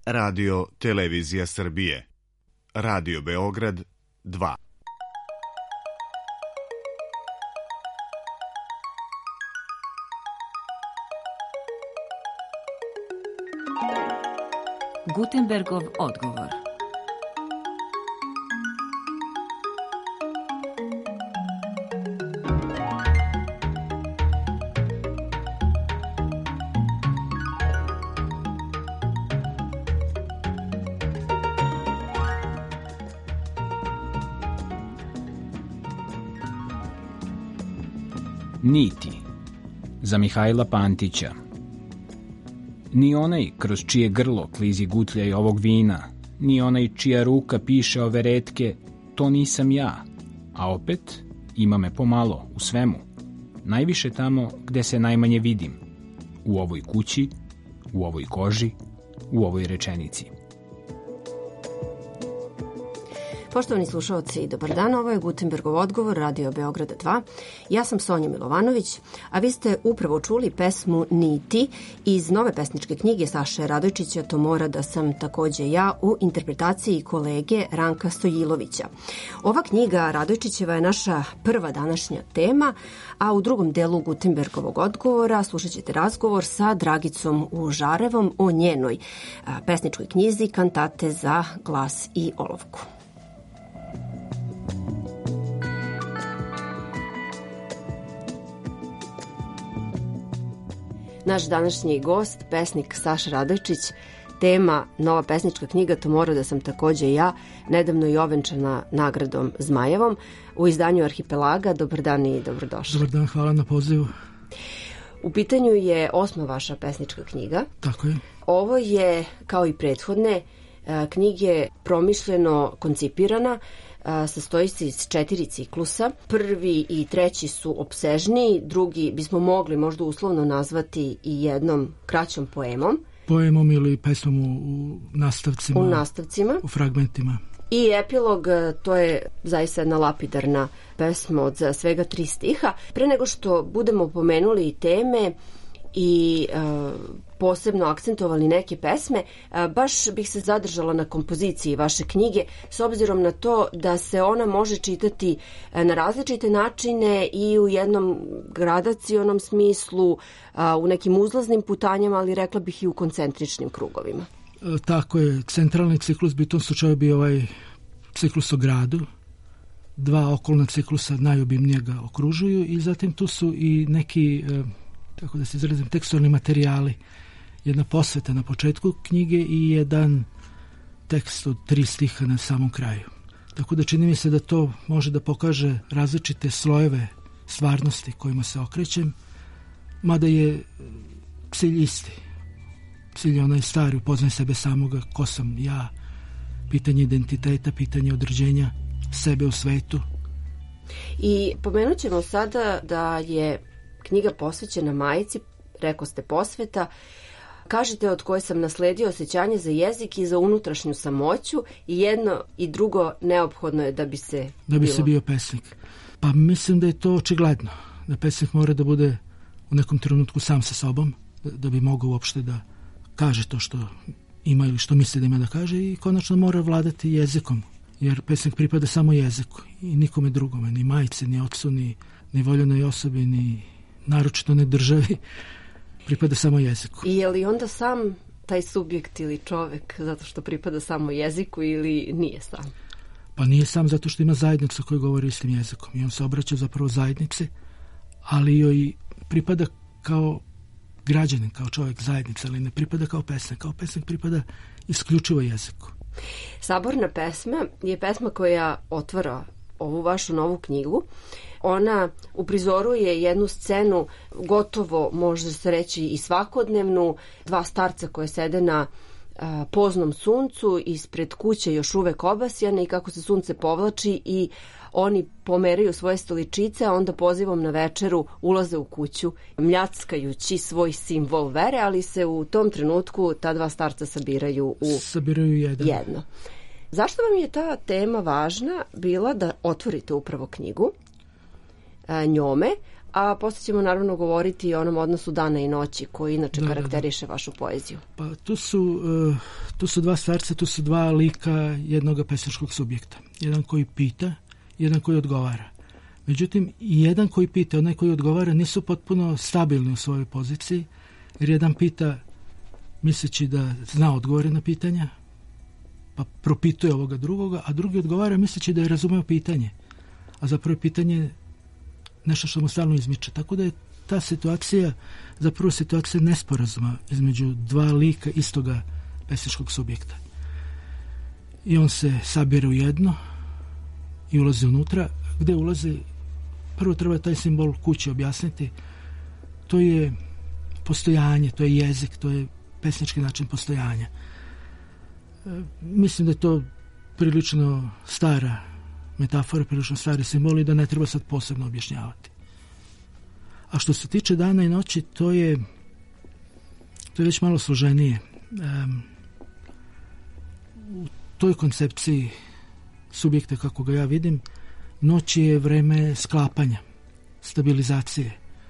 Radio Televizija Srbije, Radio Beograd 2. Gutenbergov odgovor. Niti za Mihajla Pantića. Ni onaj kroz čije grlo klizi gutljaj ovog vina, ni onaj čija ruka piše ove retke, to nisam ja, a opet ima me pomalo u svemu, najviše tamo gde se najmanje vidim, u ovoj kući, u ovoj koži, u ovoj rečenici. Poštovani slušalci, dobar dan, ovo je Gutenbergov odgovor, Radio Beograda 2. Ja sam Sonja Milovanović, a vi ste upravo čuli pesmu Niti iz nove pesničke knjige Saše Radojčića To mora da sam takođe ja u interpretaciji kolege Ranka Stojilovića. Ova knjiga Radojčićeva je naša prva današnja tema, a u drugom delu Gutenbergovog odgovora slušat ćete razgovor sa Dragicom Užarevom o njenoj pesničkoj knjizi Kantate za glas i olovku. Naš današnji gost, pesnik Saša Radojčić, tema nova pesnička knjiga To mora da sam takođe ja, nedavno i ovenčana nagradom Zmajevom u izdanju Arhipelaga. Dobar dan i dobrodošli. Dobar dan, hvala na pozivu. U pitanju je 8. vaša pesnička knjiga. Tako je. Ovo je, kao i prethodne knjige, promišljeno koncipirana. Sastoji se iz 4 ciklusa. Prvi i treći su opsežniji, drugi bismo mogli možda uslovno nazvati i jednom kraćom poemom. Poemom ili pesmom u nastavcima. U nastavcima. U fragmentima. I epilog, to je zaista jedna lapidarna pesma od svega 3 stiha. Pre nego što budemo pomenuli teme i posebno akcentovali neke pesme, baš bih se zadržala na kompoziciji vaše knjige, s obzirom na to da se ona može čitati na različite načine i u jednom gradacionom smislu, u nekim uzlaznim putanjama, ali rekla bih i u koncentričnim krugovima. Tako je, centralni ciklus bi u tom slučaju bio ovaj ciklus o gradu. 2 okolna ciklusa najobimnije ga okružuju i zatim tu su i neki, tako da se izrazim, tekstualni materijali. Jedna posveta na početku knjige i jedan tekst od 3 stiha na samom kraju. Tako da čini mi se da to može da pokaže različite slojeve stvarnosti kojima se okrećem, mada je cilj isti. Cilj je onaj stari, upoznaj sebe samoga, ko sam ja, pitanje identiteta, pitanje određenja sebe u svetu. I pomenut ćemo sada da je knjiga posvećena majici, rekao ste posveta. Kažete od koje sam nasledio osjećanje za jezik i za unutrašnju samoću i jedno i drugo neophodno je da bi se bio pesnik. Pa mislim da je to očigledno. Da pesnik mora da bude u nekom trenutku sam sa sobom, da bi mogao uopšte da kaže to što ima ili što misli da ima da kaže i konačno mora vladati jezikom. Jer pesnik pripada samo jeziku i nikome drugome, ni majici, ni ocu, ni voljenoj osobi, ni naročito ne državi. Pripada samo jeziku. I je li onda sam taj subjekt ili čovek zato što pripada samo jeziku ili nije sam? Pa nije sam zato što ima zajednicu koji govori istim jezikom i on se obraća zapravo zajednici, ali joj pripada kao građanin, kao čovjek zajednice, ali ne pripada kao pesnik. Kao pesnik pripada isključivo jeziku. Saborna pesma je pesma koja otvara ovu vašu novu knjigu. Ona uprizoruje jednu scenu, gotovo može se reći i svakodnevnu, 2 starca koje sede na poznom suncu, ispred kuće još uvek obasjane i kako se sunce povlači i oni pomeraju svoje stoličice, a onda pozivom na večeru ulaze u kuću, mljackajući svoj simbol vere, ali se u tom trenutku ta 2 starca sabiraju jedno. Zašto vam je ta tema važna bila da otvorite upravo knjigu njome, a posle ćemo naravno govoriti i o onom odnosu dana i noći koji inače karakteriše vašu poeziju. Pa tu su dva starca, tu su dva lika jednog pesničkog subjekta. Jedan koji pita, jedan koji odgovara. Međutim, i jedan koji pita, onaj koji odgovara nisu potpuno stabilni u svojoj poziciji, jer jedan pita misleći da zna odgovore na pitanja, pa propituje ovoga drugoga, a drugi odgovara misleći da je razumeo pitanje, a zapravo je pitanje nešto što mu stalno izmiče. Tako da je ta situacija zapravo situacija nesporazuma između dva lika istoga pesničkog subjekta. I on se sabire u jedno i ulazi unutra. Gde ulazi? Prvo treba taj simbol kuće objasniti. To je postojanje, to je jezik, to je pesnički način postojanja. Mislim da je to prilično stara metafora, prilično stari simbol i da ne treba sad posebno objašnjavati. A što se tiče dana i noći, to je već malo složenije. U toj koncepciji subjekta, kako ga ja vidim, noć je vreme sklapanja, stabilizacije,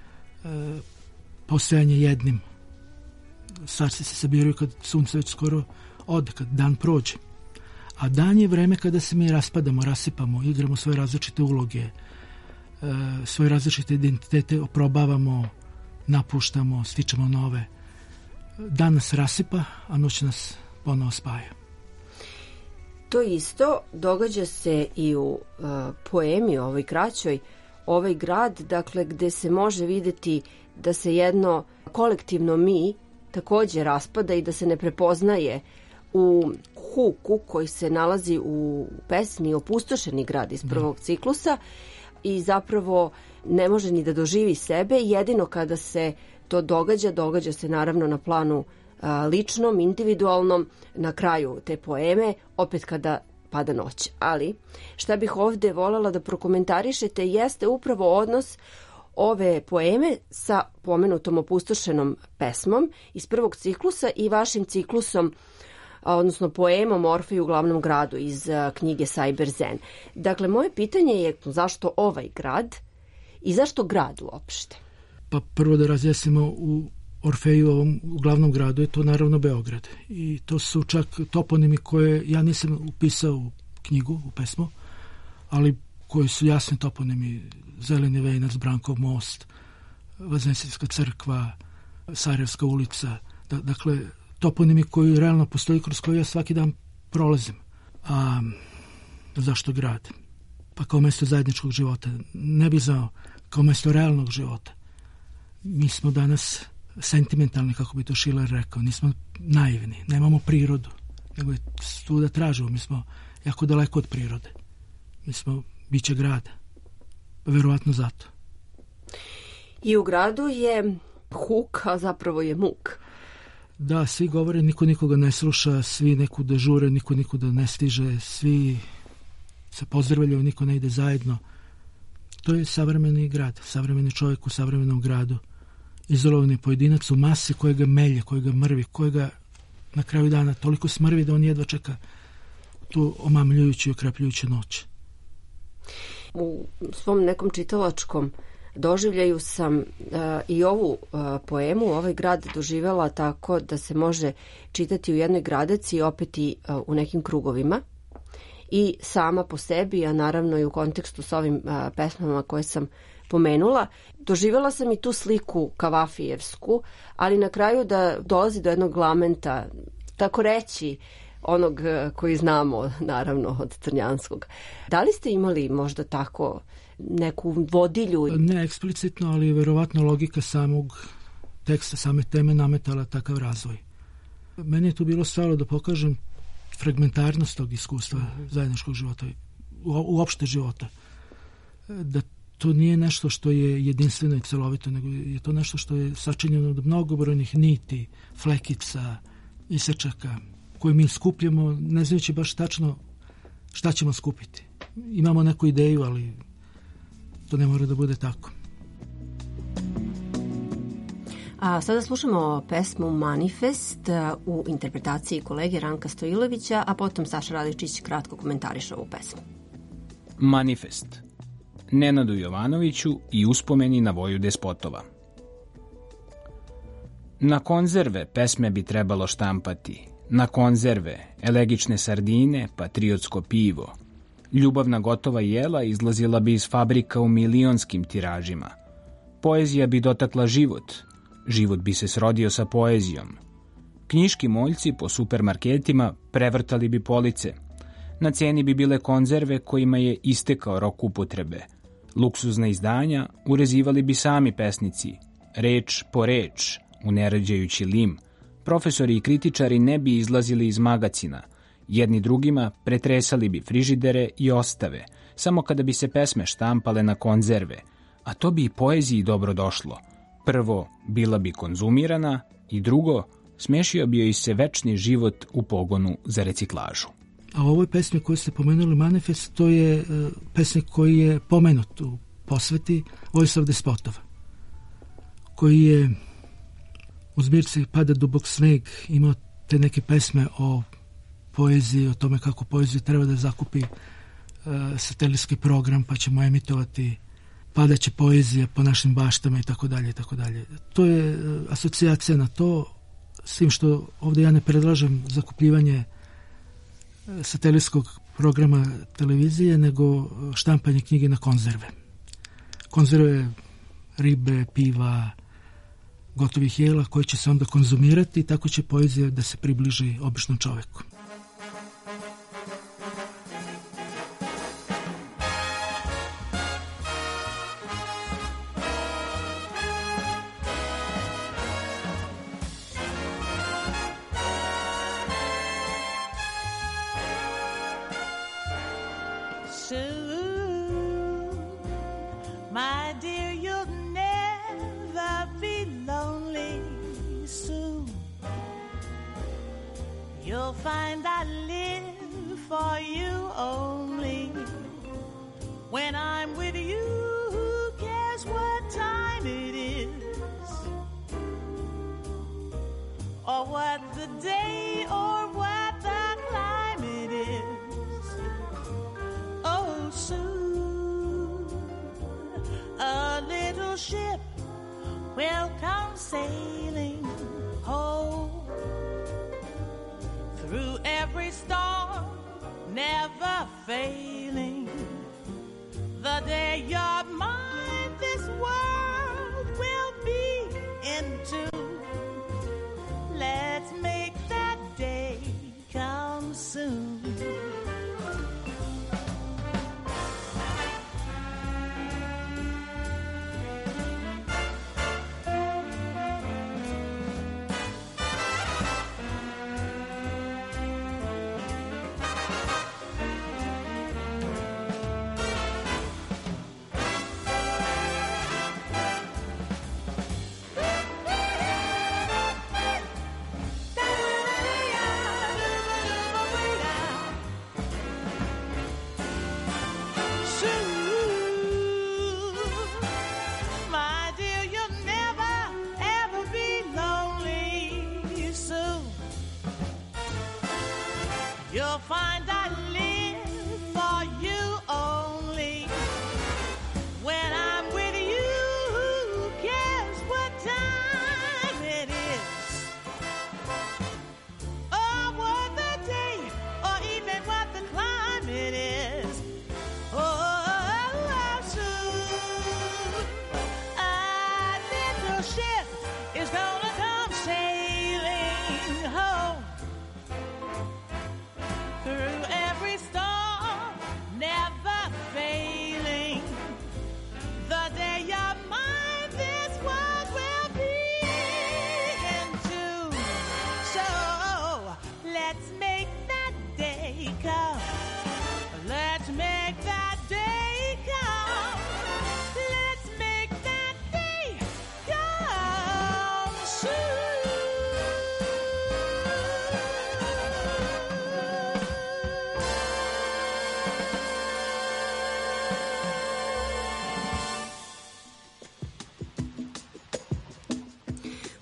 postojanje jednim. Starci se sabiraju kad sunce već skoro ode, kad dan prođe. A dan je vreme kada se mi raspadamo, rasipamo, igramo svoje različite uloge, svoje različite identitete oprobavamo, napuštamo, stičemo nove. Dan nas rasipa, a noć nas ponovo spaja. To isto događa se i u poemi ovoj kraćoj, ovaj grad, dakle, gde se može videti da se jedno kolektivno mi takođe raspada i da se ne prepoznaje u huku koji se nalazi u pesmi Opustošeni grad iz prvog ciklusa i zapravo ne može ni da doživi sebe. Jedino kada se to događa se naravno na planu ličnom, individualnom, na kraju te poeme, opet kada pada noć. Ali šta bih ovde voljela da prokomentarišete jeste upravo odnos ove poeme sa pomenutom Opustošenom pesmom iz prvog ciklusa i vašim ciklusom, odnosno poemom Orfej u glavnom gradu iz knjige Cyber Zen. Dakle, moje pitanje je zašto ovaj grad i zašto grad uopšte? Pa prvo da razjasnimo, u Orfeju, ovom u glavnom gradu, je to naravno Beograd. I to su čak toponimi koje ja nisam upisao u knjigu, u pesmu, ali koji su jasni toponimi: Zeleni venac, Brankov most, Vaznesijska crkva, Sarajevska ulica. Dakle, toponimi koji realno postoji, kroz koje ja svaki dan prolazim. A zašto grad? Pa kao mesto zajedničkog života. Ne bih znao, kao mesto realnog života. Mi smo danas sentimentalni, kako bi to Schiller rekao. Nismo naivni, nemamo prirodu, nego je tu da tražimo. Mi smo jako daleko od prirode. Mi smo biće grada. Verovatno zato. I u gradu je huk, a zapravo je muk. Da, svi govore, niko nikoga ne sluša, svi nekuda žure, niko nikuda ne stiže, svi se pozdravljaju, niko ne ide zajedno. To je savremeni grad, savremeni čovjek u savremenom gradu. Izolovani pojedinac u masi koje ga melje, koje ga mrvi, koje ga na kraju dana toliko smrvi da on jedva čeka tu omamljujuću i okrepljujuću noć. U svom nekom čitalačkom doživljaju sam i ovu poemu, ovaj grad doživjela tako da se može čitati u jednoj gradeci, opet i u nekim krugovima. I sama po sebi, a naravno i u kontekstu s ovim pesmama koje sam pomenula, doživjela sam i tu sliku Kavafijevsku, ali na kraju da dolazi do jednog lamenta, tako reći, onog koji znamo, naravno, od Crnjanskog. Da li ste imali možda tako neku vodilju? Ne eksplicitno, ali verovatno logika samog teksta, same teme nametala takav razvoj. Meni je tu bilo stalo da pokažem fragmentarnost tog iskustva zajedničkog života, uopšte života. Da to nije nešto što je jedinstveno i celovito, nego je to nešto što je sačinjeno od mnogobrojnih niti, flekica, isečaka, koje mi skupljamo, ne znajući baš tačno šta ćemo skupiti. Imamo neku ideju, ali to ne mora da bude tako. A sada slušamo pesmu Manifest u interpretaciji kolege Ranka Stojilovića, a potom Saša Radičić kratko komentariše ovu pesmu. Manifest. Nenadu Jovanoviću i uspomeni na Voju Despotova. Na konzerve pesme bi trebalo štampati, na konzerve, elegične sardine, patriotsko pivo. Ljubavna gotova jela izlazila bi iz fabrika u milionskim tiražima. Poezija bi dotakla život, život bi se srodio sa poezijom. Knjiški moljci po supermarketima prevrtali bi police. Na ceni bi bile konzerve kojima je istekao rok upotrebe. Luksuzna izdanja urezivali bi sami pesnici, reč po reč, uneređajući lim. Profesori i kritičari ne bi izlazili iz magacina. Jedni drugima pretresali bi frižidere i ostave, samo kada bi se pesme štampale na konzerve, a to bi i poeziji dobro došlo. Prvo, bila bi konzumirana i drugo, smešio bi joj se večni život u pogonu za reciklažu. A u ovoj pesmi koju ste pomenuli, Manifest, to je pesnik koji je pomenut u posveti Vojislav Despotov, koji je u zbirci Pada dubok sneg imao te neke pesme o poeziji, o tome kako poeziju treba da zakupi satelitski program, pa ćemo emitovati padaće poezija po našim baštama i tako dalje i tako dalje. To je asocijacija na to, s tim što ovdje ja ne predlažem zakupljivanje satelitskog programa televizije, nego štampanje knjige na konzerve. Konzerve ribe, piva, gotovih jela koje će se onda konzumirati i tako će poezija da se približi običnom čoveku.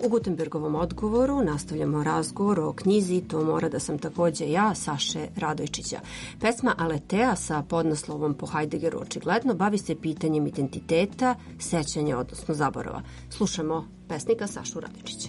U Gutenbergovom odgovoru nastavljamo razgovor o knjizi To mora da sam takođe ja, Saše Radojčića. Pesma Aletea sa podnaslovom po Heideggeru očigledno bavi se pitanjem identiteta, sećanja, odnosno zaborava. Slušamo pesnika Sašu Radojčića.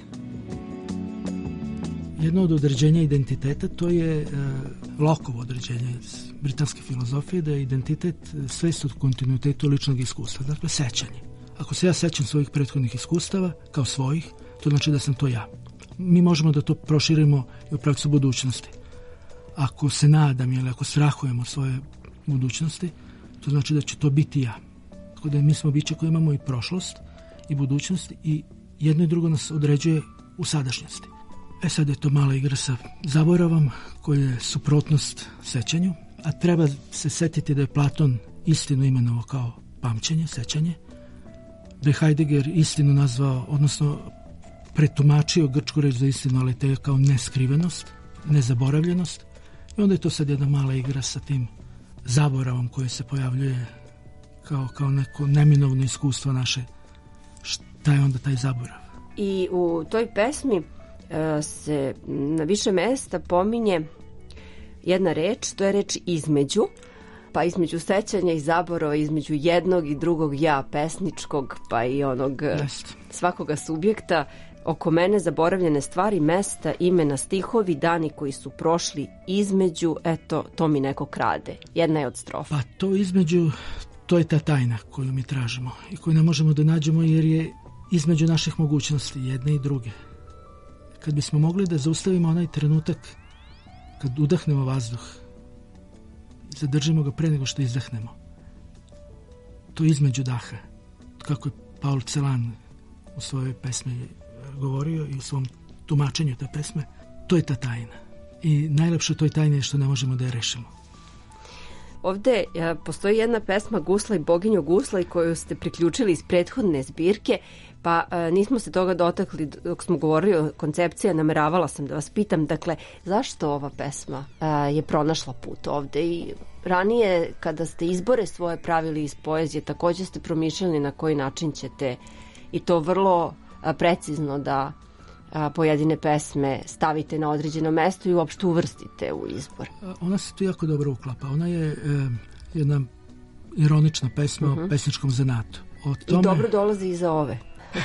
Jedno od određenja identiteta to je Lockeovo određenje iz britanske filozofije, da je identitet svest o kontinuitetu ličnog iskustva, dakle sećanje. Ako se ja sećam svojih prethodnih iskustava kao svojih, to znači da sam to ja. Mi možemo da to proširimo i u pravcu budućnosti. Ako se nadam ili ako strahujem od svoje budućnosti, to znači da će to biti ja. Tako da mi smo biće koji imamo i prošlost i budućnost i jedno i drugo nas određuje u sadašnjosti. Sad je to mala igra sa zaboravom koja je suprotnost sećanju, a treba se setiti da je Platon istinu imenovao kao pamćenje, sećanje, da je Heidegger istinu nazvao, odnosno pretumačio grčku reč za istinu, ali te kao neskrivenost, nezaboravljenost, i onda je to sad jedna mala igra sa tim zaboravom koji se pojavljuje kao neko neminovno iskustvo naše. Šta je onda taj zaborav? I u toj pesmi se na više mesta pominje jedna reč, to je reč između, pa između sećanja i zaborava, između jednog i drugog ja pesničkog, pa i onog svakoga subjekta. Oko mene zaboravljene stvari, mesta, imena, stihovi, dani koji su prošli između, eto, to mi neko krade. Jedna je od strofa. Pa to između, to je ta tajna koju mi tražimo i koju ne možemo da nađemo jer je između naših mogućnosti, jedne i druge. Kad bismo mogli da zaustavimo onaj trenutak kad udahnemo vazduh, zadržimo ga pre nego što izdahnemo, to između daha, kako je Paul Celan u svojoj pesmi govorio i u svom tumačenju te pesme, to je ta tajna. I najlepše u toj tajni je što ne možemo da je rešimo. Ovde postoji jedna pesma Gusla i boginju Gusla koju ste priključili iz prethodne zbirke, pa nismo se toga dotakli dok smo govorili o koncepciji, nameravala sam da vas pitam, dakle, zašto ova pesma je pronašla put ovde i ranije kada ste izbore svoje pravili iz poezije, takođe ste promišljali na koji način ćete i to vrlo precizno da pojedine pesme stavite na određeno mesto i uopšte uvrstite u izbor. Ona se tu jako dobro uklapa. Ona je jedna ironična pesma o pesničkom zanatu. I dobro dolazi iza ove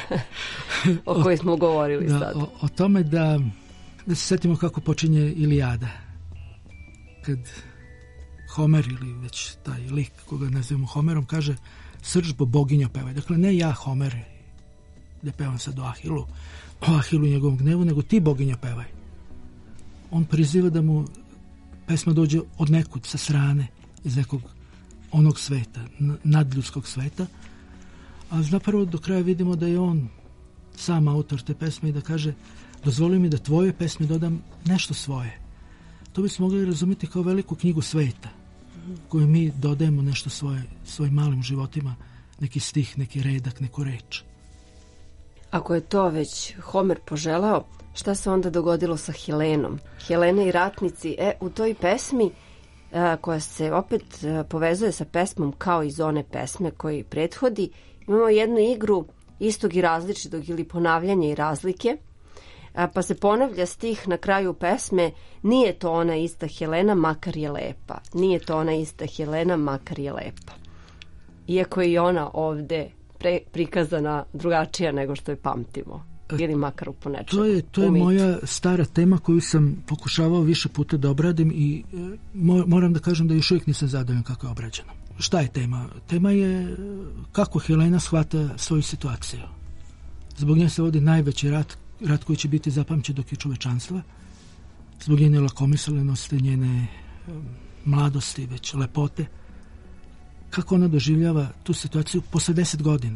o kojoj smo govorili sad. O tome da se setimo kako počinje Ilijada. Kad Homer ili već taj lik koga nazivamo Homerom kaže srdžbo boginja pevaj. Dakle, ne ja Homer da pevam sad o Ahilu i njegovom gnevu, nego ti boginja pevaj. On priziva da mu pesma dođe od nekud, sa strane, iz nekog onog sveta, nadljudskog sveta, a zapravo do kraja vidimo da je on sam autor te pesme i da kaže dozvoli mi da tvoje pesme dodam nešto svoje. To bismo mogli razumjeti kao veliku knjigu sveta, koju mi dodajemo nešto svoje, svojim malim životima, neki stih, neki redak, neku reč. Ako je to već Homer poželao, šta se onda dogodilo sa Helenom? Helena i ratnici, u toj pesmi koja se opet povezuje sa pesmom kao iz one pesme koji prethodi, imamo jednu igru istog i različitog ili ponavljanje i razlike, pa se ponavlja stih na kraju pesme, nije to ona ista Helena, makar je lepa. Nije to ona ista Helena, makar je lepa. Iako je i ona ovde prikazana drugačija nego što je pamtimo. Ili makar u ponečemu. To je moja stara tema koju sam pokušavao više puta da obradim i moram da kažem da još uvijek nisam zadovoljan kako je obrađeno. Šta je tema? Tema je kako Helena shvata svoju situaciju. Zbog nje se vodi najveći rat koji će biti zapamćen dok je čovečanstva. Zbog njene lakomislenosti, njene mladosti, već lepote. Kako ona doživljava tu situaciju posle 10 godina.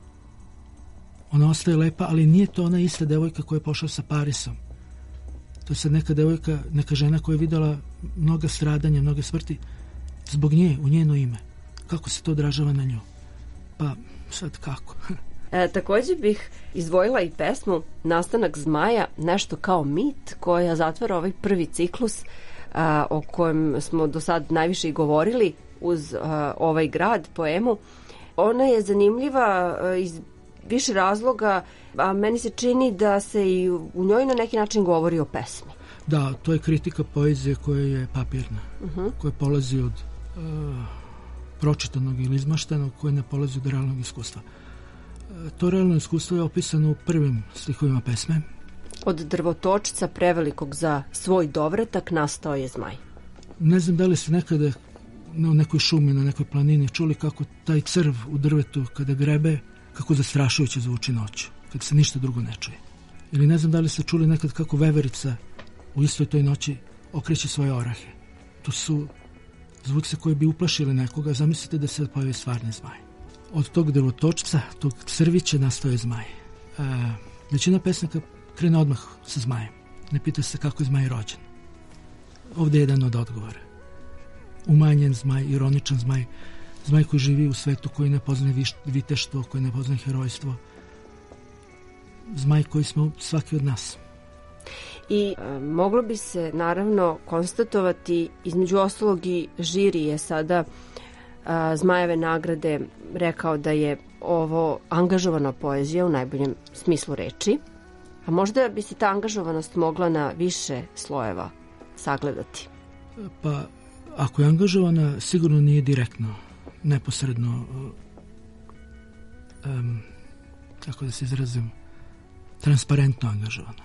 Ona ostaje lepa, ali nije to ona ista devojka koja je pošla sa Parisom. To je sad neka devojka, neka žena koja je videla mnoga stradanja, mnoge smrti zbog nje, u njeno ime. Kako se to odražava na nju? Pa sad kako? Također bih izdvojila i pesmu Nastanak zmaja, nešto kao mit, koja zatvara ovaj prvi ciklus o kojem smo do sad najviše i govorili uz ovaj grad, poemu. Ona je zanimljiva iz više razloga, a meni se čini da se i u njoj na neki način govori o pesmi. Da, to je kritika poezije koja je papirna, koja polazi od pročitanog ili izmaštenog, koja ne polazi od realnog iskustva. To realno iskustvo je opisano u prvim stihovima pesme. Od drvotočca prevelikog za svoj dovratak nastao je zmaj. Ne znam da li ste nekada u nekoj šumi, na nekoj planini čuli kako taj crv u drvetu kada grebe, kako zastrašujuće zvuči noć, kad se ništa drugo ne čuje. Ili ne znam da li ste čuli nekad kako veverica u istoj toj noći okreće svoje orahe. To su zvuci koji bi uplašili nekoga, zamislite da se pojavi stvarni zmaj. Od tog drvotočca, tog crvića nastao je zmaj. Većina pesnika krene odmah sa zmajem. Ne pita se kako je zmaj rođen. Ovdje je jedan od odgovora. Umanjen zmaj, ironičan zmaj, zmaj koji živi u svetu, koji ne poznaje viteštvo, koji ne poznaje herojstvo. Zmaj koji smo svaki od nas. I moglo bi se naravno konstatovati, između ostalog i žiri je sada Zmajeve nagrade rekao da je ovo angažovana poezija u najboljem smislu reči, a možda bi se ta angažovanost mogla na više slojeva sagledati. Pa, ako je angažovana, sigurno nije direktno, neposredno, kako da se izrazim, transparentno angažovana.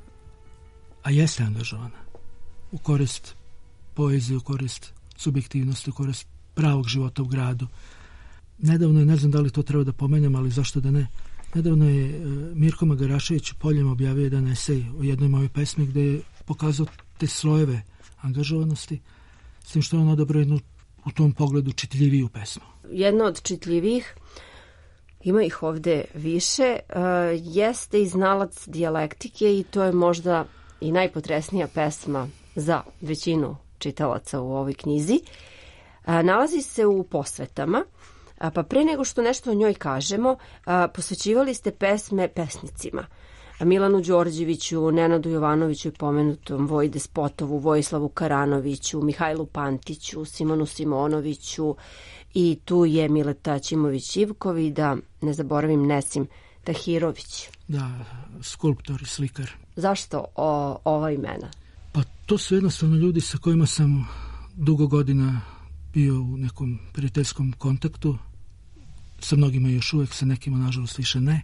A jeste angažovana u korist poezije, u korist subjektivnosti, u korist pravog života u gradu. Nedavno je, ne znam da li to treba da pomenjam, ali zašto da ne, nedavno je Mirko Magarašević poljem objavio jedan esej o jednoj mojoj pesmi gde je pokazao te slojeve angažovanosti, s tim što je on odabrao jednu u tom pogledu čitljiviju pesmu. Jedna od čitljivijih, ima ih ovde više, jeste i Znalac dijalektike i to je možda i najpotresnija pesma za većinu čitalaca u ovoj knjizi. Nalazi se u Posvetama, pa pre nego što nešto o njoj kažemo, posvećivali ste pesme pesnicima. Milanu Đorđeviću, Nenadu Jovanoviću i pomenutom Voji Despotovu, Vojislavu Karanoviću, Mihajlu Pantiću, Simonu Simonoviću i tu je Mileta Ćimović-Ivkov i da ne zaboravim Nesim Tahirović. Da, skulptor i slikar. Zašto ova imena? Pa to su jednostavno ljudi sa kojima sam dugo godina bio u nekom prijateljskom kontaktu. Sa mnogima još uvek, sa nekima nažalost više ne.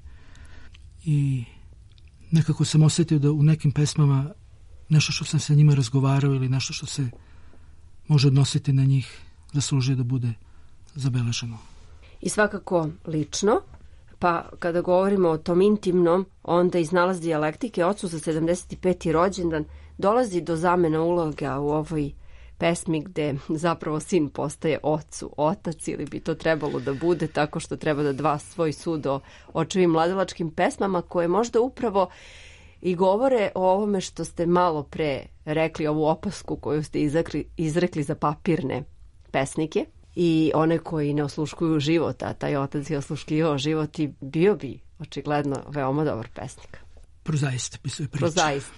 I nekako sam osjetio da u nekim pesmama nešto što sam sa njima razgovarao ili nešto što se može odnositi na njih zaslužuje da bude zabeleženo. I svakako lično, pa kada govorimo o tom intimnom, onda iz Nalaz dijalektike, ocu za 75. rođendan, dolazi do zamena uloga u ovoj pesmi gde zapravo sin postaje ocu otac, ili bi to trebalo da bude tako što treba da dva svoj sud o očevim mladalačkim pesmama koje možda upravo i govore o ovome što ste malo pre rekli, ovu opasku koju ste izrekli za papirne pesnike i one koji ne osluškuju život, a taj otac je osluškivao život i bio bi očigledno veoma dobar pesnik. Prozaist, pisuje priča. Prozaist.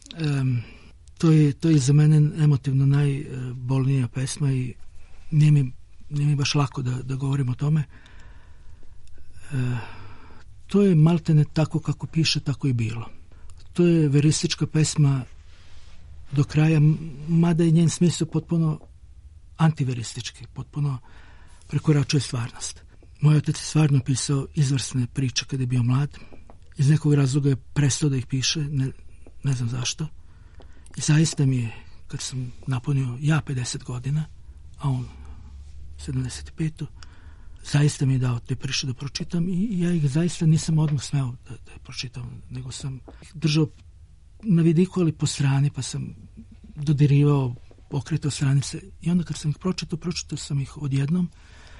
To je za mene emotivno najbolnija pesma i nije mi baš lako da govorim o tome. To je maltene tako kako piše, tako i bilo. To je veristička pesma do kraja, mada je njen smisao potpuno antiveristički, potpuno prekoračuje stvarnost. Moj otac je stvarno pisao izvrsne priče kada je bio mlad. Iz nekog razloga je prestao da ih piše, ne znam zašto. I zaista mi je, kad sam napunio ja 50 godina, a on 75. Zaista mi je dao te priče da pročitam i ja ih zaista nisam odmah smeo da je pročitam, nego sam ih držao na vidiku, ali po strani, pa sam dodirivao, okretao stranice i onda kad sam ih pročitao sam ih odjednom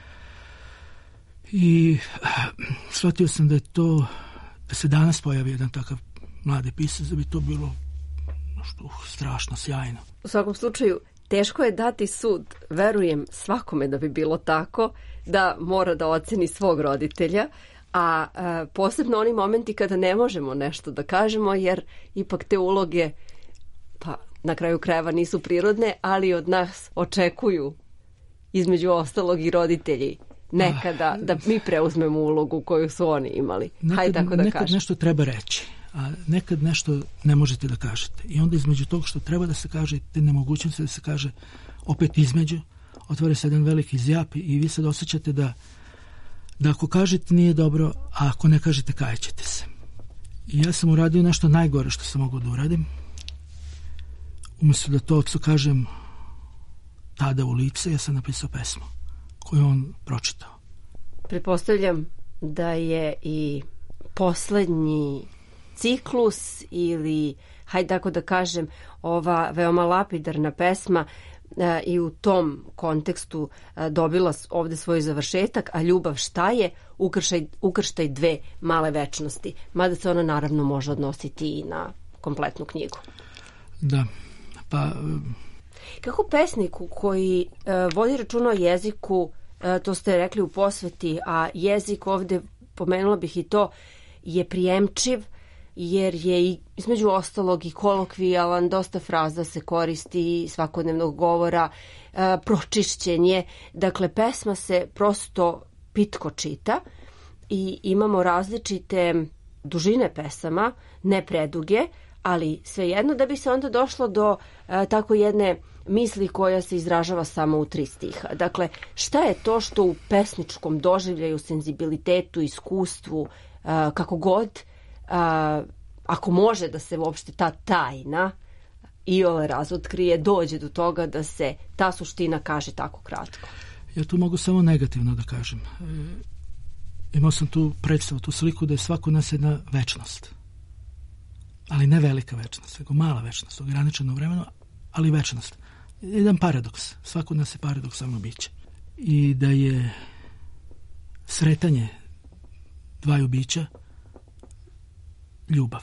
i shvatio sam da je to, da se danas pojavi jedan takav mladi pisac, da bi to bilo strašno, sjajno. U svakom slučaju, teško je dati sud, verujem svakome da bi bilo tako, da mora da oceni svog roditelja, a posebno oni momenti kada ne možemo nešto da kažemo, jer ipak te uloge, pa na kraju krajeva nisu prirodne, ali od nas očekuju između ostalog i roditelji nekada da mi preuzmemo ulogu koju su oni imali. Hajde tako da nekad nešto treba reći, a nekad nešto ne možete da kažete. I onda između tog što treba da se kaže i te nemogućnosti da se kaže, opet između, otvore se jedan veliki zjap i vi sad osjećate da ako kažete nije dobro, a ako ne kažete kajećete se. I ja sam uradio nešto najgore što sam mogao da uradim. Umjesto da to ocu kažem tada u lice, ja sam napisao pesmu koju on pročitao. Pretpostavljam da je i poslednji ciklus ili, hajde tako da kažem, ova veoma lapidarna pesma i u tom kontekstu dobila ovde svoj završetak, a ljubav šta je? Ukrštaj dve male večnosti. Mada se ona naravno može odnositi i na kompletnu knjigu. Da, pa... Kako pesniku koji vodi računa o jeziku, to ste rekli u posveti, a jezik ovde, pomenula bih i to, je prijemčiv, jer je između ostalog i kolokvijalan, dosta fraza se koristi, svakodnevnog govora, pročišćen je. Dakle, pesma se prosto pitko čita i imamo različite dužine pesama, ne preduge, ali svejedno da bi se onda došlo do tako jedne misli koja se izražava samo u 3 stiha. Dakle, šta je to što u pesničkom doživljaju, senzibilitetu, iskustvu, kako god, ako može da se uopšte ta tajna i ove razotkrije, dođe do toga da se ta suština kaže tako kratko? Ja tu mogu samo negativno da kažem. Imao sam tu predstavu, tu sliku da je svako nas jedna večnost. Ali ne velika večnost, nego mala večnost, ograničeno vremeno, ali večnost. Jedan paradoks. Svako nas je paradoksalno biće. I da je sretanje dvaju bića ljubav.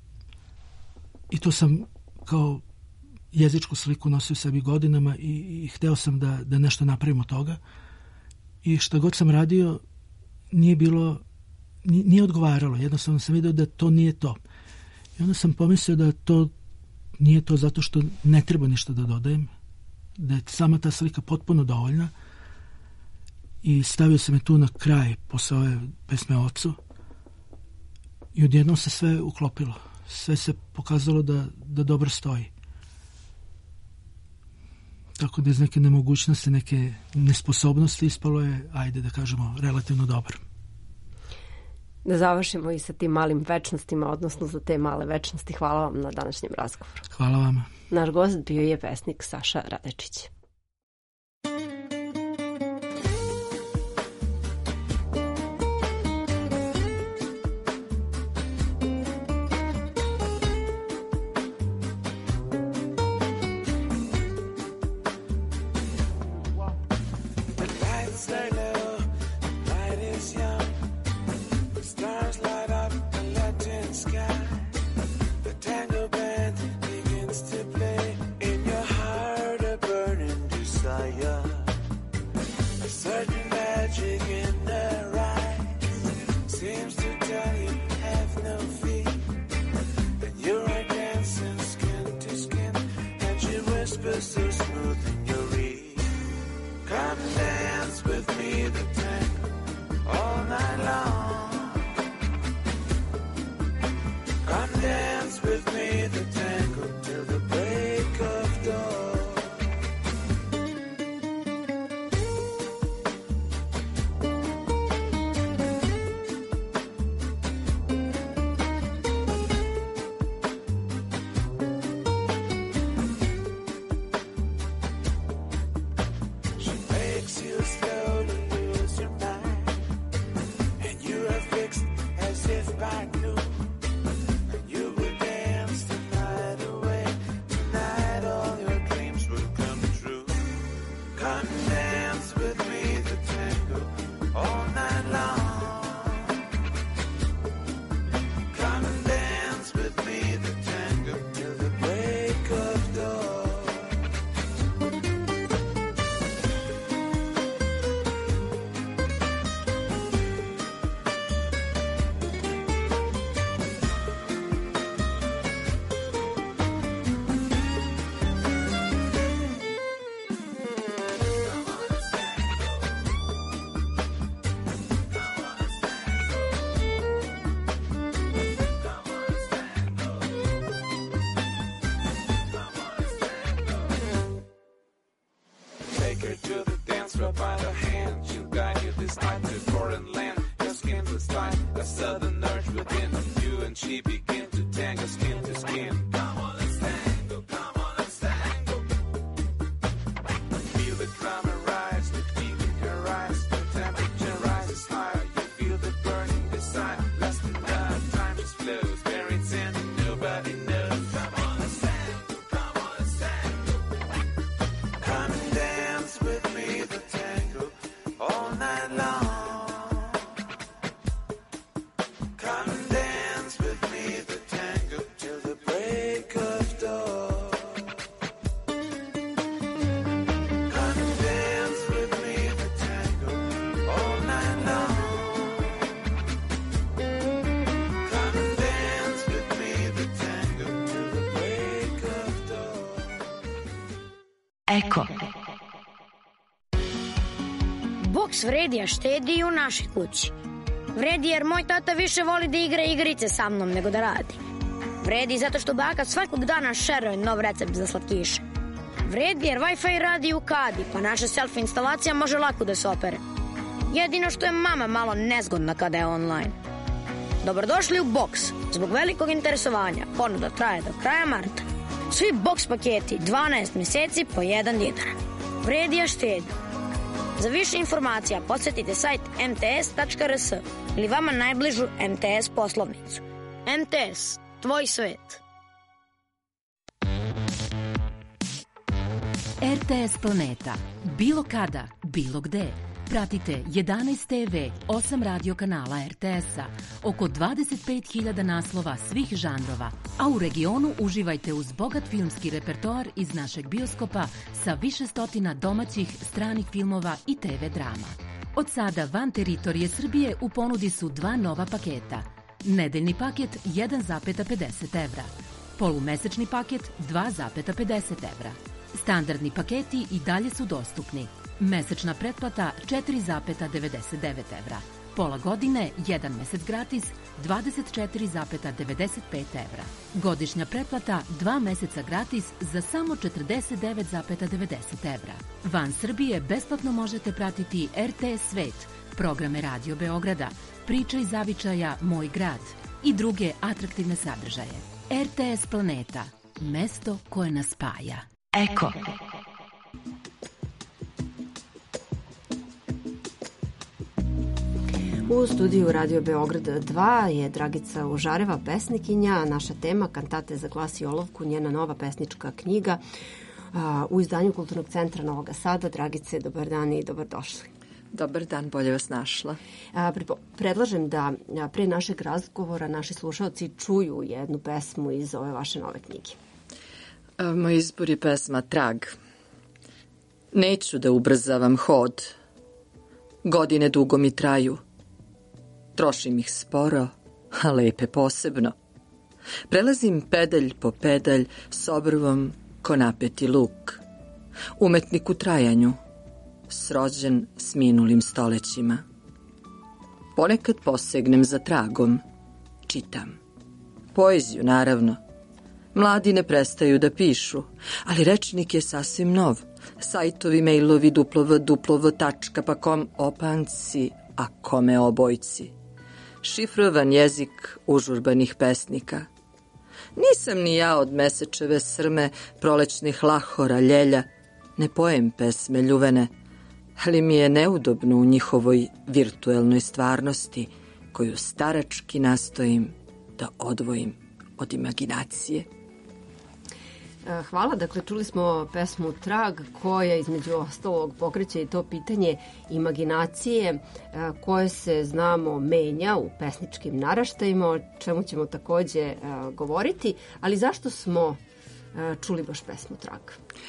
I to sam kao jezičku sliku nosio sebi godinama i hteo sam da nešto napravim od toga. I šta god sam radio nije odgovaralo. Jednostavno sam vidio da to nije to. I onda sam pomislio da to nije to zato što ne treba ništa da dodajem, da je sama ta slika potpuno dovoljna i stavio sam je tu na kraj posle ove pesme o ocu i odjednom se sve uklopilo. Sve se pokazalo da dobro stoji. Tako da iz neke nemogućnosti, neke nesposobnosti ispalo je, ajde da kažemo, relativno dobro. Da završimo i sa tim malim večnostima, odnosno za te male večnosti. Hvala vam na današnjem razgovoru. Hvala vama. Naš gost bio je pesnik Saša Radečić. Makes you slowly lose Take her to the dance floor by the hand. She'll guide you this night to foreign land. Your skin was tight, a southern urge within you, and she began to tangle skin to skin. Come on, let's tango, come on, let's tango. Feel the drama rise, the beat in her eyes, the temperature rises higher. You feel the burning desire, lasting down, time just flows, buried sand and nobody knows. Come on, let's tango, come on, let's tango. Come and dance with me the tango all night long. Come and dance with me the tango till the break of dawn. Come and dance with me the tango all night long. Come and dance with me the tango till the break of dawn. Eko. Boks vredi, a štedi i u našoj kući. Vredi jer moj tata više voli da igra igrice sa mnom nego da radi. Vredi zato što baka svakog dana šeruje nov recept za slatkiše. Vredi jer Wi-Fi radi u kadi, pa naša selfie instalacija može lako da se opere. Jedino što je mama malo nezgodna kada je online. Dobrodošli u Boks. Zbog velikog interesovanja ponuda traje do kraja marta. Svi Boks paketi 12 meseci po 1 dinar. Vredi, a štedi. Za više informacija posjetite sajt mts.rs ili vama najbližu MTS poslovnicu. MTS, tvoj svet. RTS Planeta. Bilo kada, bilo gde. Pratite 11 TV, 8 radio kanala RTS-a, oko 25.000 naslova svih žanrova, a u regionu uživajte uz bogat filmski repertoar iz našeg bioskopa sa više stotina domaćih, stranih filmova i TV drama. Od sada van teritorije Srbije u ponudi su 2 nova paketa. Nedeljni paket 1,50 evra. Polumesečni paket 2,50 evra. Standardni paketi i dalje su dostupni. Mesečna pretplata 4,99 evra. Pola godine, 1 mesec gratis, 24,95 evra. Godišnja pretplata 2 meseca gratis za samo 49,90 evra. Van Srbije besplatno možete pratiti RTS Svet, programe Radio Beograda, Priča iz zavičaja Moj grad i druge atraktivne sadržaje. RTS Planeta, mesto koje nas spaja. Eko. U studiju Radio Beograd 2 je Dragica Užareva, pesnikinja. Naša tema Kantate za glas i olovku, njena nova pesnička knjiga u izdanju Kulturnog centra Novog Sada. Dragice, dobar dan i dobrodošli. Dobar dan, bolje vas našla. Predlažem da pre našeg razgovora naši slušalci čuju jednu pesmu iz ove vaše nove knjige. Moj izbor je pesma Trag. Neću da ubrzavam hod. Godine dugo mi traju. Trošim ih sporo, a lepe posebno. Prelazim pedalj po pedalj s obrvom ko napeti luk. Umetnik u trajanju, srođen s minulim stolećima. Ponekad posegnem za tragom, čitam. Poeziju, naravno. Mladi ne prestaju da pišu, ali rečnik je sasvim nov. Sajtovi, mailovi, /v/v.com, opanci, a kome obojci. Šifrovan jezik užurbanih pesnika. Nisam ni ja od Mesečeve srme, prolećnih lahora, ljelja. Ne pojem pesme ljuvene, ali mi je neudobno u njihovoj virtuelnoj stvarnosti, koju starački nastojim da odvojim od imaginacije. Hvala. Dakle, čuli smo pesmu Trag, koja između ostalog pokreće i to pitanje imaginacije koje se, znamo, menja u pesničkim naraštajima, o čemu ćemo takođe govoriti. Ali zašto smo čuli baš pesmu Trag?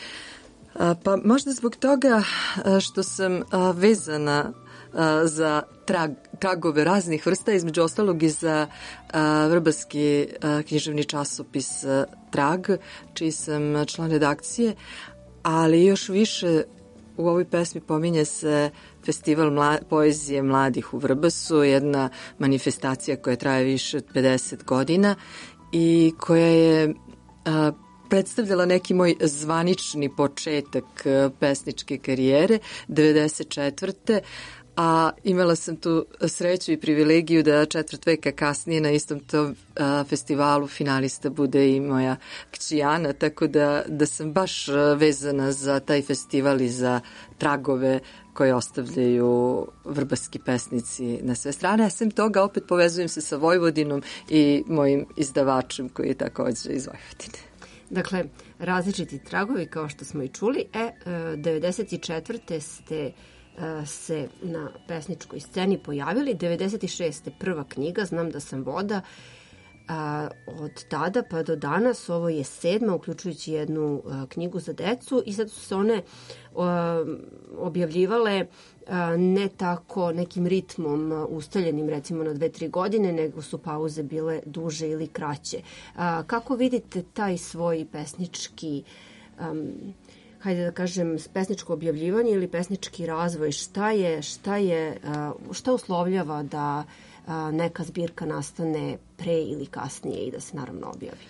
Pa možda zbog toga što sam vezana za tragove raznih vrsta, između ostalog i za vrbarski književni časopis Trag, čiji sam član redakcije, ali još više u ovoj pesmi pominje se Festival poezije mladih u Vrbasu, jedna manifestacija koja traje više od 50 godina i koja je predstavljala neki moj zvanični početak pesničke karijere, 94. A imala sam tu sreću i privilegiju da četvrt veka kasnije na istom tom festivalu finalista bude i moja kći Ana, tako da sam baš vezana za taj festival i za tragove koje ostavljaju vrbarski pesnici na sve strane. A sem toga opet povezujem se sa Vojvodinom i mojim izdavačem koji je takođe iz Vojvodine. Dakle, različiti tragovi kao što smo i čuli. 94. ste se na pesničkoj sceni pojavili. 96. prva knjiga, Znam da sam voda. Od tada pa do danas ovo je 7. uključujući jednu knjigu za decu i sad su se one objavljivale ne tako nekim ritmom ustaljenim recimo na 2-3 godine, nego su pauze bile duže ili kraće. Kako vidite taj svoj pesnički hajde da kažem, pesničko objavljivanje ili pesnički razvoj, šta uslovljava da neka zbirka nastane pre ili kasnije i da se naravno objavi?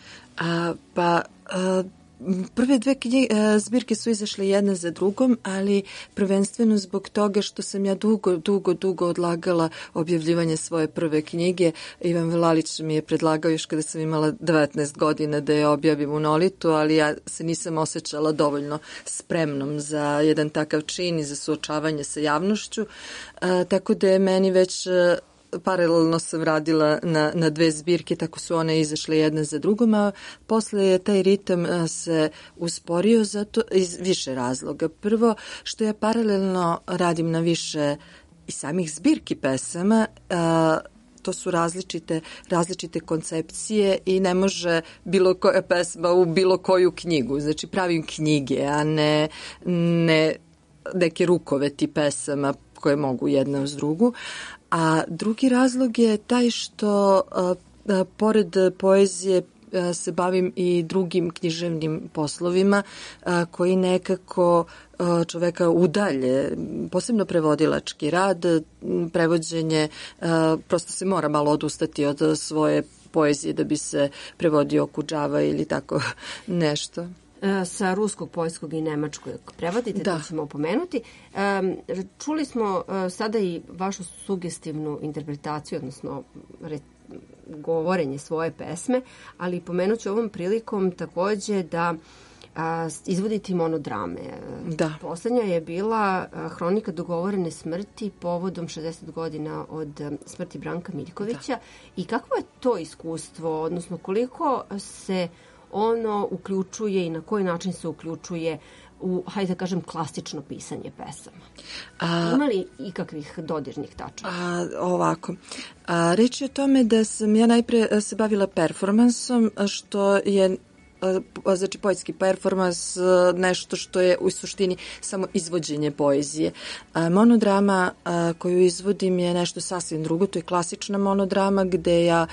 Prve dve zbirke su izašle jedna za drugom, ali prvenstveno zbog toga što sam ja dugo odlagala objavljivanje svoje prve knjige. Ivan Velalić mi je predlagao još kada sam imala 19 godina da je objavim u Nolitu, ali ja se nisam osjećala dovoljno spremnom za jedan takav čin i za suočavanje sa javnošću, tako da je meni već paralelno sam radila na dve zbirke, tako su one izašle jedna za drugom, a posle je taj ritam se usporio zato iz više razloga. Prvo, što ja paralelno radim na više i samih zbirki pesama, to su različite koncepcije i ne može bilo koja pesma u bilo koju knjigu. Znači pravim knjige, a ne neke rukoveti pesama koje mogu jedna uz drugu. A drugi razlog je taj što pored poezije se bavim i drugim književnim poslovima koji nekako čoveka udalje, posebno prevodilački rad, prevođenje, prosto se mora malo odustati od svoje poezije da bi se prevodio Okudžava ili tako nešto. Sa ruskog, poljskog i nemačkog prevodite, to ćemo opomenuti. Čuli smo sada i vašu sugestivnu interpretaciju, odnosno govorenje svoje pesme, ali pomenut ću ovom prilikom takođe da izvoditi monodrame. Da. Poslednja je bila Hronika dogovorene smrti povodom 60 godina od smrti Branka Miljkovića. I kakvo je to iskustvo, odnosno koliko se ono uključuje i na koji način se uključuje u, hajde da kažem, klasično pisanje pesama? Ima li ikakvih dodirnih tačaka? Ovako. Reč je o tome da sam ja najpre se bavila performansom, što je znači poetski performans, nešto što je u suštini samo izvođenje poezije. Monodrama koju izvodim je nešto sasvim drugo, to je klasična monodrama gde ja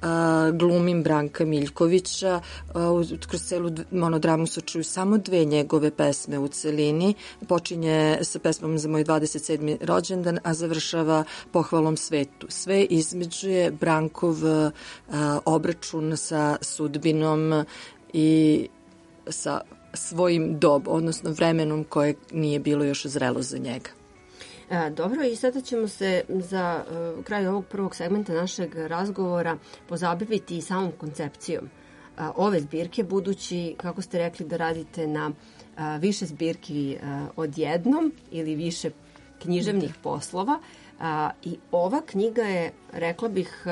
glumim Branka Miljkovića. Kroz celu monodramu se čuju samo dve njegove pesme u celini. Počinje sa pesmom Za moj 27. rođendan, a završava Pohvalom svetu. Sve između je Brankov obračun sa sudbinom i sa svojim odnosno vremenom koje nije bilo još zrelo za njega. Dobro, i sada ćemo se za kraj ovog prvog segmenta našeg razgovora pozabaviti i samom koncepcijom ove zbirke, budući, kako ste rekli, da radite na više zbirki odjednom ili više književnih poslova. I ova knjiga je, rekla bih,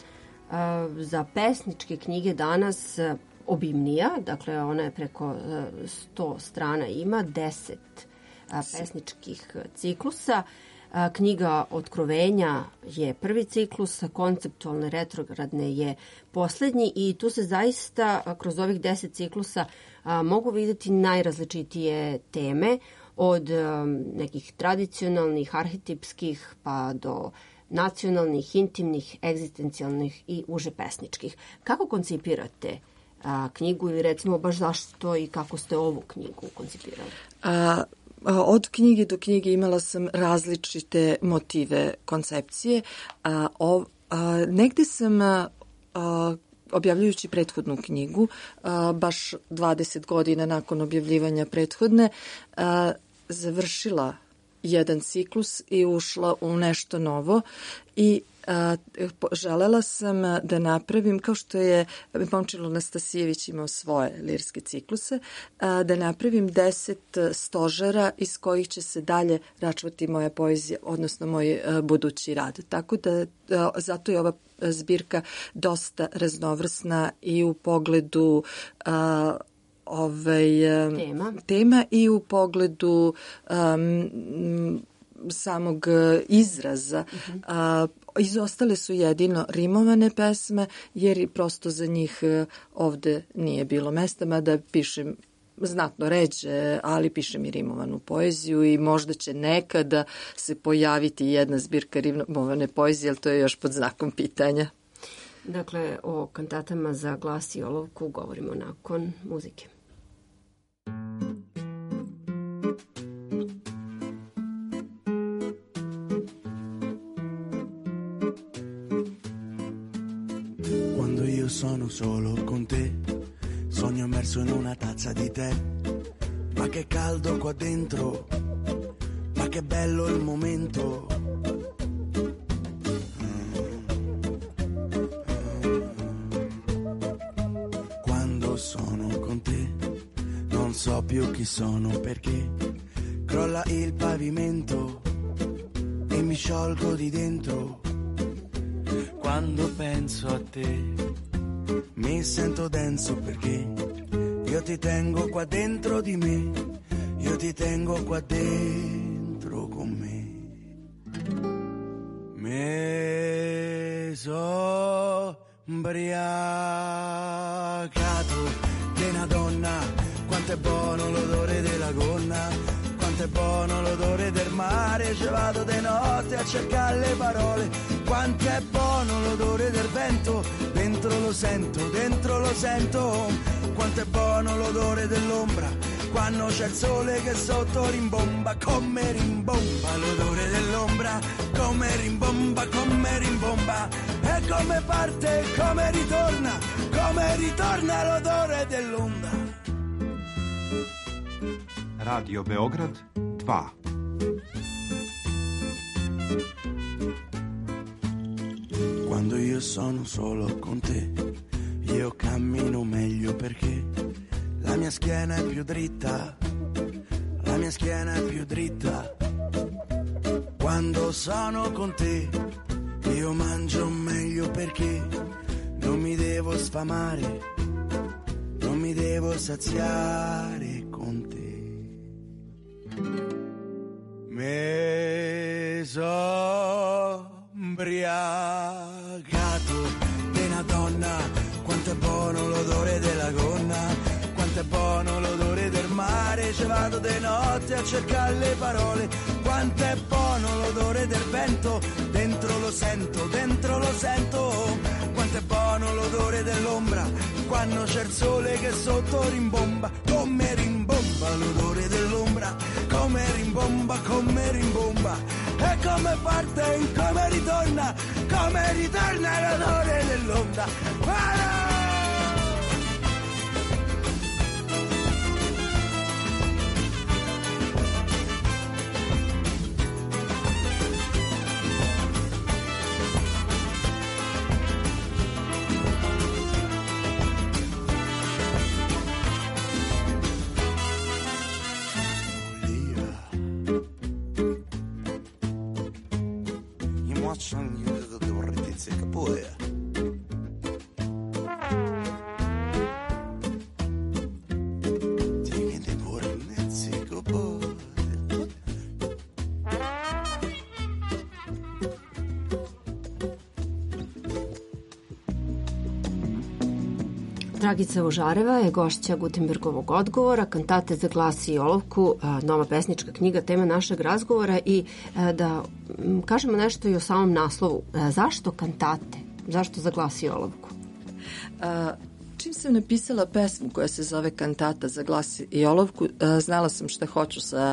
za pesničke knjige danas obimnija, dakle ona je preko 100 strana, ima 10 pesničkih ciklusa. Knjiga Otkrovenja je prvi ciklus, konceptualne retrogradne je poslednji i tu se zaista kroz ovih 10 ciklusa mogu videti najrazličitije teme, od nekih tradicionalnih, arhetipskih pa do nacionalnih, intimnih, egzistencijalnih i uže pesničkih. Kako koncipirate knjigu ili recimo baš zašto i kako ste ovu knjigu koncipirali? Od knjige do knjige imala sam različite motive koncepcije. Negde sam objavljujući prethodnu knjigu, baš 20 godina nakon objavljivanja prethodne, završila jedan ciklus i ušla u nešto novo i želela sam da napravim, kao što je Momčilo Nastasijević imao svoje lirske cikluse, da napravim 10 stožera iz kojih će se dalje račvati moja poezija, odnosno moj budući rad. Tako da zato je ova zbirka dosta raznovrsna i u pogledu tema i u pogledu samog izraza. Izostale su jedino rimovane pesme, jer prosto za njih ovde nije bilo mesta, mada pišem znatno ređe, ali pišem i rimovanu poeziju i možda će nekada se pojaviti jedna zbirka rimovane poezije, ali to je još pod znakom pitanja. Dakle, o kantatama za glas i olovku govorimo nakon muzike. Quando io sono solo con te, sogno immerso in una tazza di tè. Ma che caldo qua dentro, ma che bello il momento. Quando sono con te, non so più chi sono perché crolla il pavimento e mi sciolgo di dentro. Quando penso a te mi sento denso perché io ti tengo qua dentro di me, io ti tengo qua dentro con me. Me so ubriacato di una donna, quanto è buono l'odore della gonna, quanto è buono l'odore del mare, ci vado di notte a cercare le parole, quanto è buono l'odore del vento, dentro lo sento, quanto è buono l'odore dell'ombra, quando c'è il sole che sotto rimbomba, come rimbomba l'odore dell'ombra, come rimbomba, e come parte, come ritorna l'odore dell'onda. Radio Beograd 2. Quando io sono solo con te, io cammino meglio perché la mia schiena è più dritta, la mia schiena è più dritta. Quando sono con te, io mangio meglio perché non mi devo sfamare, non mi devo saziare con te. Me so ubriacato di una donna, quanto è buono l'odore della gonna, quanto è buono l'odore del mare, ci vado di notte a cercare le parole, quanto è buono l'odore del vento, dentro lo sento, quanto è buono l'odore dell'ombra, quando c'è il sole che sotto rimbomba, come rimbomba l'odore dell'ombra, come rimbomba, e come parte, come ritorna l'odore dell'onda. Dragica Vožareva je gošća Gutenbergovog odgovora, kantate za glas i olovku, nova pesnička knjiga, tema našeg razgovora i da kažemo nešto i o samom naslovu. Zašto kantate? Zašto za glas i olovku? Čim sam napisala pesmu koja se zove Kantata za glas i olovku, znala sam šta hoću sa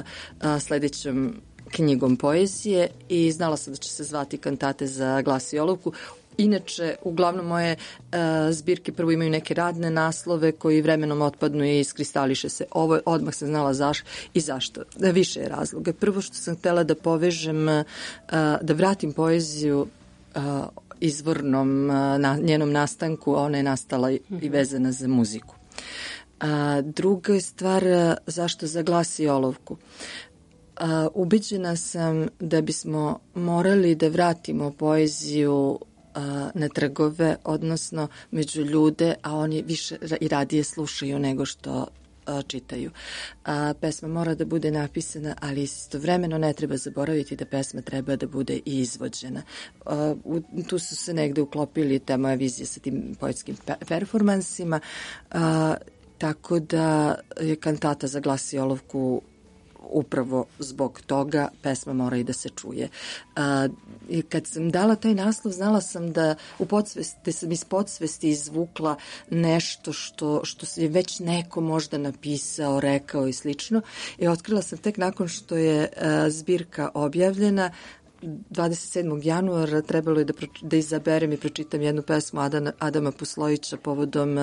sledećom knjigom poezije i znala sam da će se zvati Kantate za glas i olovku. Inače, uglavnom moje zbirke prvo imaju neke radne naslove koji vremenom otpadnu i iskristališe se. Ovo odmah sam znala i zašto. Više je razloga. Prvo što sam htela da povežem, da vratim poeziju izvornom njenom nastanku, a ona je nastala i vezana za muziku. Druga je stvar zašto za glas i olovku. Ubeđena sam da bismo morali da vratimo poeziju na trgove, odnosno među ljude, a oni više i radije slušaju nego što čitaju. Pesma mora da bude napisana, ali istovremeno ne treba zaboraviti da pesma treba da bude i izvođena. Tu su se negde uklopili ta moja vizija sa tim poetskim performansima, tako da je kantata za glas i olovku upravo zbog toga pesma mora i da se čuje. I kad sam dala taj naslov, znala sam da sam iz podsvesti izvukla nešto što je već neko možda napisao, rekao i slično. I otkrila sam tek nakon što je zbirka objavljena, 27. januara trebalo je da izaberem i pročitam jednu pesmu Adama Puslojića povodom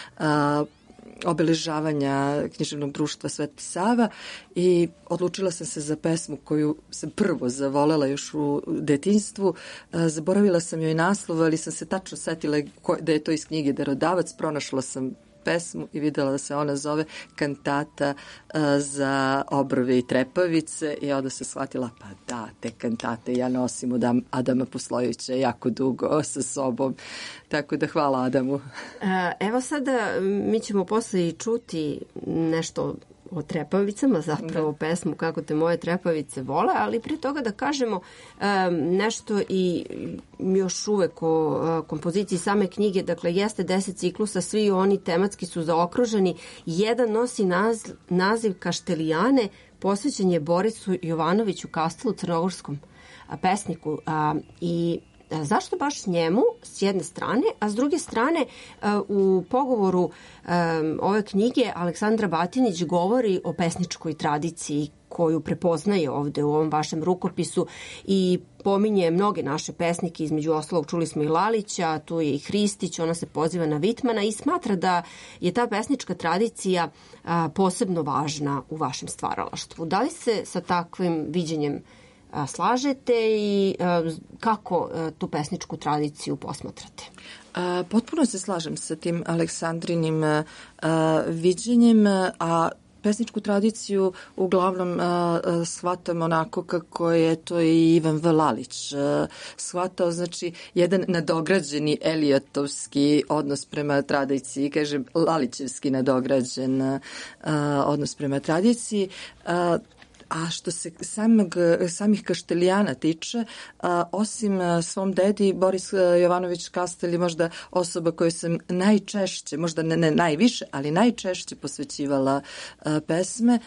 obeležavanja književnog društva Sveti Sava i odlučila sam se za pesmu koju sam prvo zavolela još u detinjstvu. Zaboravila sam joj naslov, ali sam se tačno setila da je to iz knjige Darodavac. Pronašla sam pesmu i videla da se ona zove Kantata za obrove i trepavice i onda se shvatila, pa da, te kantate ja nosim od Adama Puslojića jako dugo sa sobom. Tako da hvala Adamu. Evo sada mi ćemo posle i čuti nešto o trepavicama, zapravo pesmu Kako te moje trepavice vole, ali prije toga da kažemo nešto i još uvek o kompoziciji same knjige. Dakle, jeste 10 ciklusa, svi oni tematski su zaokruženi. Jedan nosi naziv Kaštelijane, posvećen je Borisu Jovanoviću Kastelu, crnogorskom pesniku. I zašto baš njemu s jedne strane, a s druge strane u pogovoru ove knjige Aleksandra Batinić govori o pesničkoj tradiciji koju prepoznaje ovde u ovom vašem rukopisu i pominje mnoge naše pesnike, između ostalog čuli smo i Lalića, tu je i Hristić, ona se poziva na Vitmana i smatra da je ta pesnička tradicija posebno važna u vašem stvaralaštvu. Da li se sa takvim viđenjem slažete i kako tu pesničku tradiciju posmatrate? Potpuno se slažem sa tim Aleksandrinim viđenjem, a pesničku tradiciju uglavnom shvatam onako kako je to i Ivan V. Lalić shvatao, znači jedan nadograđeni elijotovski odnos prema tradiciji, kažem Lalićevski nadograđen odnos prema tradiciji. A što se samih Kaštelijana tiče, osim svom dedi, Boris Jovanović Kastelj je možda osoba koju sam najčešće, možda ne najviše, ali najčešće posvećivala pesme.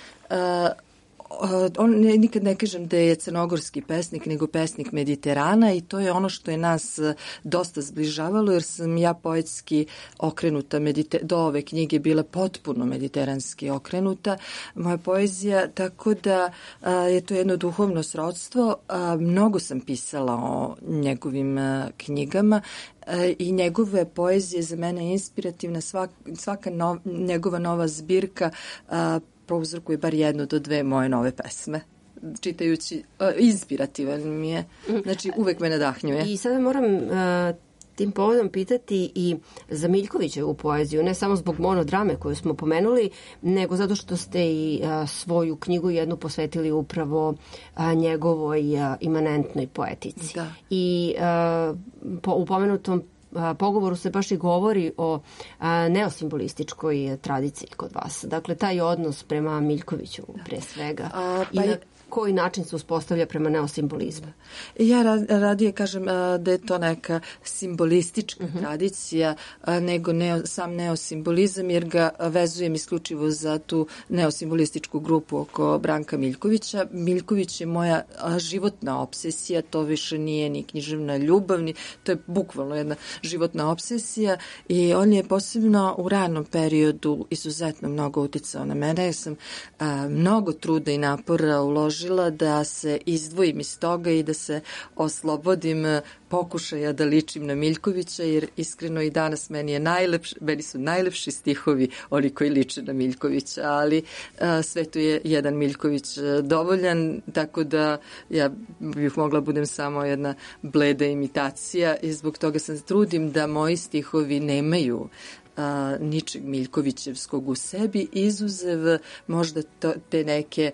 Nikad ne kažem da je crnogorski pesnik, nego pesnik Mediterana i to je ono što je nas dosta zbližavalo, jer sam ja poetski okrenuta, do ove knjige bila potpuno mediteranski okrenuta, moja poezija, tako da je to jedno duhovno srodstvo. Mnogo sam pisala o njegovim knjigama i njegove poezije za mene je inspirativna, svaka njegova nova zbirka prouzrokuje bar 1 do 2 moje nove pesme. Čitajući, inspirativan mi je. Znači, uvek me nadahnjuje. I sada moram tim povodom pitati i za Miljkovićevu poeziju, ne samo zbog monodrame koju smo pomenuli, nego zato što ste i svoju knjigu jednu posvetili upravo njegovoj imanentnoj poetici. Da. I u pomenutom pogovoru se baš i govori o neosimbolističkoj tradiciji kod vas. Dakle, taj odnos prema Miljkoviću pre svega. I na koji način se uspostavlja prema neosimbolizmu? Ja radije kažem da je to neka simbolistička tradicija, nego sam neosimbolizam, jer ga vezujem isključivo za tu neosimbolističku grupu oko Branka Miljkovića. Miljković je moja životna obsesija, to više nije ni književna ljubav, to je bukvalno jedna životna obsesija i on je posebno u ranom periodu izuzetno mnogo uticao na mene. Ja sam mnogo truda i napora uložila da se izdvojim iz toga i da se oslobodim pokušaja da ličim na Miljkovića, jer iskreno i danas meni su najlepši stihovi oni koji liče na Miljkovića, ali svetu je jedan Miljković dovoljan, tako da ja bih mogla budem samo jedna bleda imitacija i zbog toga se trudim da moji stihovi nemaju ničeg Miljkovićevskog u sebi, izuzev možda te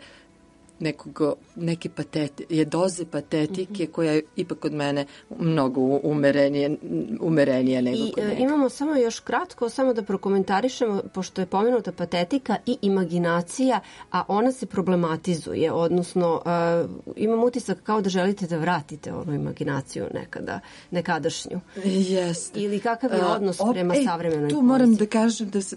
neke doze patetike koja je ipak kod mene mnogo umerenija nego kod njega. Imamo samo još kratko, samo da prokomentarišemo, pošto je pomenuta patetika i imaginacija, a ona se problematizuje, odnosno imam utisak kao da želite da vratite onu imaginaciju nekadašnju. Jeste. Ili kakav je odnos prema savremenoj tu moram da kažem da se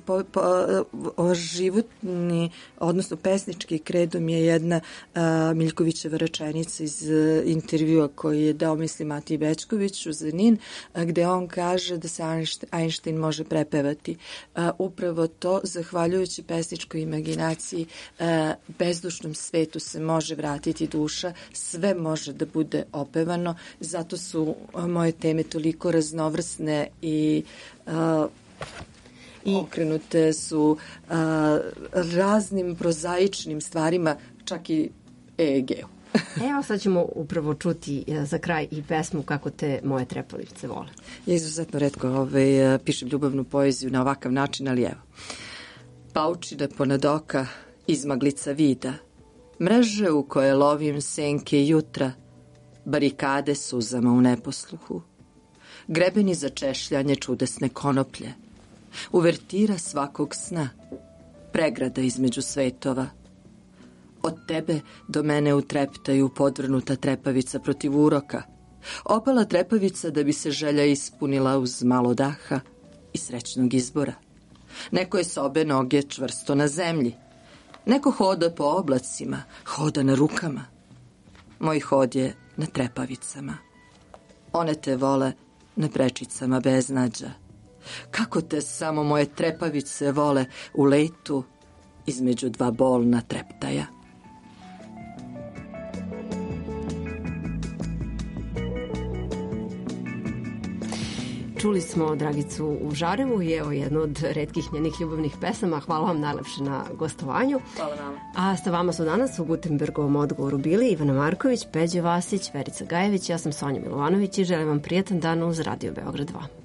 životni, odnosno pesnički kredom je jedna Miljkovićeva rečenica iz intervjua koji je dao, mislim, Matiji Bećkoviću za NIN, gde on kaže da se Einstein može prepevati. Upravo to, zahvaljujući pesničkoj imaginaciji, bezdušnom svetu se može vratiti duša, sve može da bude opevano, zato su moje teme toliko raznovrsne i okrenute su raznim prozaičnim stvarima, čak i EEG-u. Evo sad ćemo upravo čuti za kraj i pesmu Kako te moje trepavlice vole. Ja izuzetno retko pišem ljubavnu poeziju na ovakav način, ali evo. Paučine ponadoka, izmaglica vida, mreže u koje lovim senke jutra, barikade suzama u neposluhu, grebeni za češljanje čudesne konoplje, uvertira svakog sna, pregrada između svetova. Od tebe do mene utreptaju podvrnuta trepavica protiv uroka, opala trepavica da bi se želja ispunila uz malo daha i srećnog izbora. Neko je s obe noge čvrsto na zemlji, neko hoda po oblacima, hoda na rukama. Moj hod je na trepavicama. One te vole na prečicama beznađa. Kako te samo moje trepavice vole u letu između dva bolna treptaja. Čuli smo Dragicu Užarevu i evo jednu od retkih njenih ljubavnih pesama. Hvala vam najlepše na gostovanju. Hvala vam. A sa vama su danas u Gutenbergovom odgovoru bili Ivana Marković, Peđa Vasić, Verica Gajević, ja sam Sonja Milovanović i želim vam prijatan dan uz Radio Beograd 2.